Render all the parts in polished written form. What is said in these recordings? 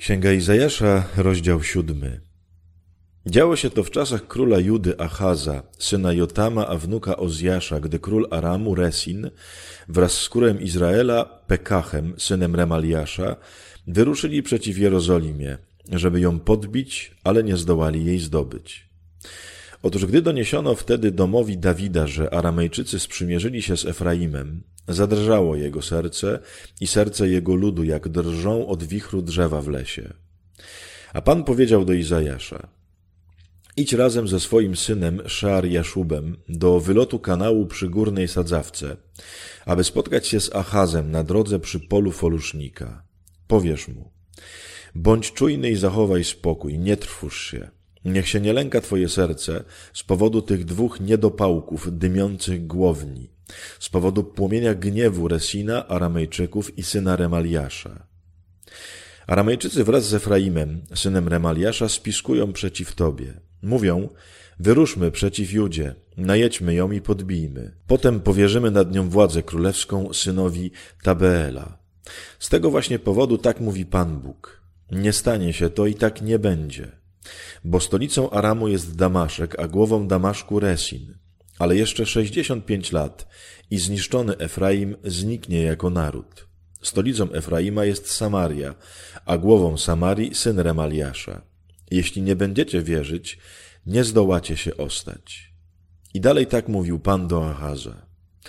Księga Izajasza, rozdział 7. Działo się to w czasach króla Judy Achaza, syna Jotama, a wnuka Ozjasza, gdy król Aramu Resin wraz z królem Izraela Pekachem, synem Remaliasza, wyruszyli przeciw Jerozolimie, żeby ją podbić, ale nie zdołali jej zdobyć. Otóż gdy doniesiono wtedy domowi Dawida, że Aramejczycy sprzymierzyli się z Efraimem, zadrżało jego serce i serce jego ludu, jak drżą od wichru drzewa w lesie. A Pan powiedział do Izajasza: idź razem ze swoim synem Szear-Jaszubem do wylotu kanału przy górnej sadzawce, aby spotkać się z Achazem na drodze przy polu folusznika. Powiesz mu: bądź czujny i zachowaj spokój, nie trwóż się. Niech się nie lęka twoje serce z powodu tych dwóch niedopałków dymiących głowni, z powodu płomienia gniewu Resina, Aramejczyków i syna Remaliasza. Aramejczycy wraz z Efraimem, synem Remaliasza, spiskują przeciw tobie. Mówią: wyruszmy przeciw Judzie, najedźmy ją i podbijmy. Potem powierzymy nad nią władzę królewską synowi Tabeela. Z tego właśnie powodu tak mówi Pan Bóg: nie stanie się to i tak nie będzie. Bo stolicą Aramu jest Damaszek, a głową Damaszku Resin. Ale jeszcze 65 lat i zniszczony Efraim zniknie jako naród. Stolicą Efraima jest Samaria, a głową Samarii syn Remaliasza. Jeśli nie będziecie wierzyć, nie zdołacie się ostać. I dalej tak mówił Pan do Achaza: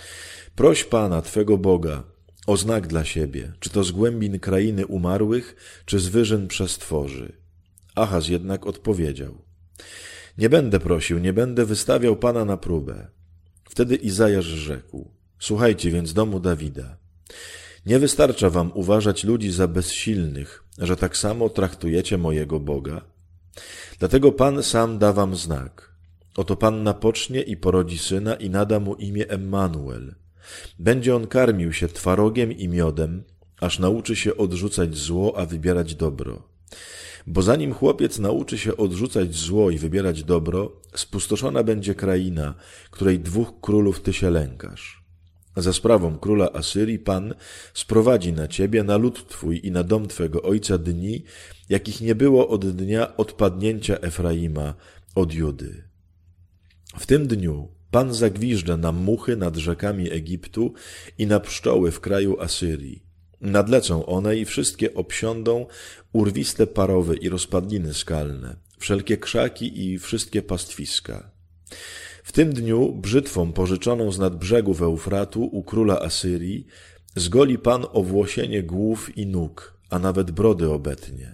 proś Pana, Twego Boga, o znak dla siebie, czy to z głębin krainy umarłych, czy z wyżyn przestworzy. Achaz jednak odpowiedział: nie będę prosił, nie będę wystawiał Pana na próbę. Wtedy Izajasz rzekł: słuchajcie więc domu Dawida. Nie wystarcza wam uważać ludzi za bezsilnych, że tak samo traktujecie mojego Boga? Dlatego Pan sam da wam znak. Oto panna pocznie i porodzi syna i nada mu imię Emmanuel. Będzie on karmił się twarogiem i miodem, aż nauczy się odrzucać zło, a wybierać dobro. Bo zanim chłopiec nauczy się odrzucać zło i wybierać dobro, spustoszona będzie kraina, której dwóch królów ty się lękasz. Za sprawą króla Asyrii Pan sprowadzi na ciebie, na lud twój i na dom twego ojca dni, jakich nie było od dnia odpadnięcia Efraima od Judy. W tym dniu Pan zagwiżdża na muchy nad rzekami Egiptu i na pszczoły w kraju Asyrii. Nadlecą one i wszystkie obsiądą urwiste parowy i rozpadliny skalne, wszelkie krzaki i wszystkie pastwiska. W tym dniu brzytwą pożyczoną z nad brzegów Eufratu u króla Asyrii zgoli Pan owłosienie głów i nóg, a nawet brody obetnie.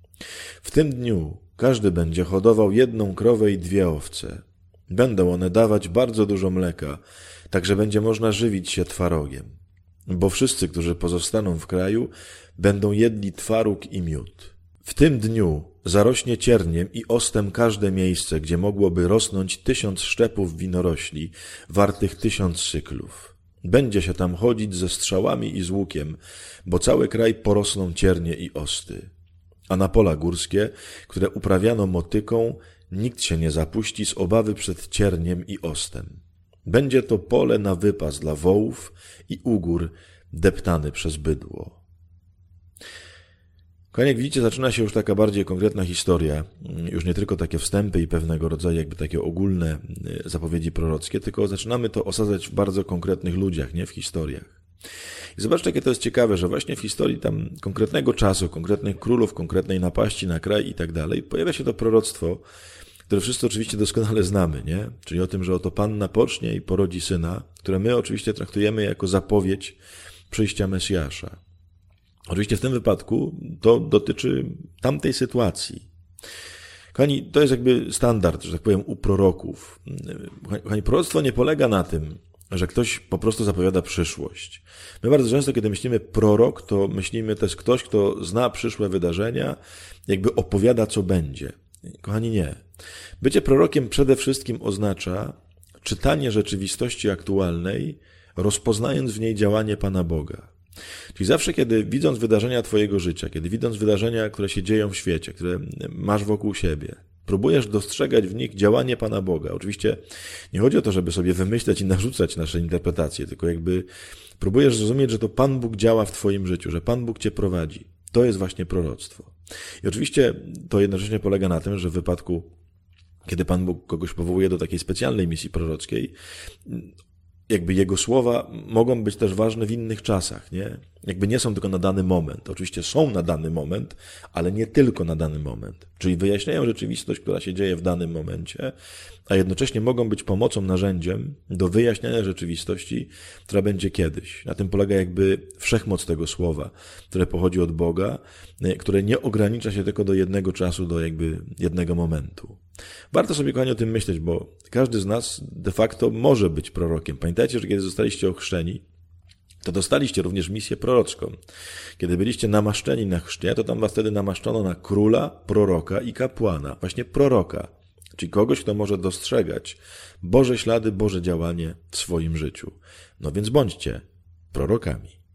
W tym dniu każdy będzie hodował 1 krowę i 2 owce. Będą one dawać bardzo dużo mleka, tak że będzie można żywić się twarogiem. Bo wszyscy, którzy pozostaną w kraju, będą jedli twaróg i miód. W tym dniu zarośnie cierniem i ostem każde miejsce, gdzie mogłoby rosnąć 1000 szczepów winorośli, wartych 1000 syklów. Będzie się tam chodzić ze strzałami i z łukiem, bo cały kraj porosną ciernie i osty. A na pola górskie, które uprawiano motyką, nikt się nie zapuści z obawy przed cierniem i ostem. Będzie to pole na wypas dla wołów i ugór deptany przez bydło. Kochani, jak widzicie, zaczyna się już taka bardziej konkretna historia, już nie tylko takie wstępy i pewnego rodzaju jakby takie ogólne zapowiedzi prorockie, tylko zaczynamy to osadzać w bardzo konkretnych ludziach, nie w historiach. I zobaczcie, jakie to jest ciekawe, że właśnie w historii tam konkretnego czasu, konkretnych królów, konkretnej napaści na kraj i tak dalej, pojawia się to proroctwo, które wszyscy oczywiście doskonale znamy, nie? Czyli o tym, że oto panna pocznie i porodzi syna, które my oczywiście traktujemy jako zapowiedź przyjścia Mesjasza. Oczywiście w tym wypadku to dotyczy tamtej sytuacji. Kochani, to jest jakby standard, że tak powiem, u proroków. Kochani, proroctwo nie polega na tym, że ktoś po prostu zapowiada przyszłość. My bardzo często, kiedy myślimy prorok, to myślimy, to jest ktoś, kto zna przyszłe wydarzenia, jakby opowiada, co będzie. Kochani, nie. Bycie prorokiem przede wszystkim oznacza czytanie rzeczywistości aktualnej, rozpoznając w niej działanie Pana Boga. Czyli zawsze, kiedy widząc wydarzenia twojego życia, kiedy widząc wydarzenia, które się dzieją w świecie, które masz wokół siebie, próbujesz dostrzegać w nich działanie Pana Boga. Oczywiście nie chodzi o to, żeby sobie wymyślać i narzucać nasze interpretacje, tylko jakby próbujesz zrozumieć, że to Pan Bóg działa w twoim życiu, że Pan Bóg cię prowadzi. To jest właśnie proroctwo. I oczywiście to jednocześnie polega na tym, że w wypadku, kiedy Pan Bóg kogoś powołuje do takiej specjalnej misji prorockiej, jakby jego słowa mogą być też ważne w innych czasach, nie? Jakby nie są tylko na dany moment. Oczywiście są na dany moment, ale nie tylko na dany moment. Czyli wyjaśniają rzeczywistość, która się dzieje w danym momencie, a jednocześnie mogą być pomocą, narzędziem do wyjaśniania rzeczywistości, która będzie kiedyś. Na tym polega jakby wszechmoc tego słowa, które pochodzi od Boga, które nie ogranicza się tylko do jednego czasu, do jakby jednego momentu. Warto sobie, kochani, o tym myśleć, bo każdy z nas de facto może być prorokiem. Pamiętajcie, że kiedy zostaliście ochrzczeni, to dostaliście również misję prorocką. Kiedy byliście namaszczeni na chrzcie, to tam was wtedy namaszczono na króla, proroka i kapłana. Właśnie proroka, czyli kogoś, kto może dostrzegać Boże ślady, Boże działanie w swoim życiu. No więc bądźcie prorokami.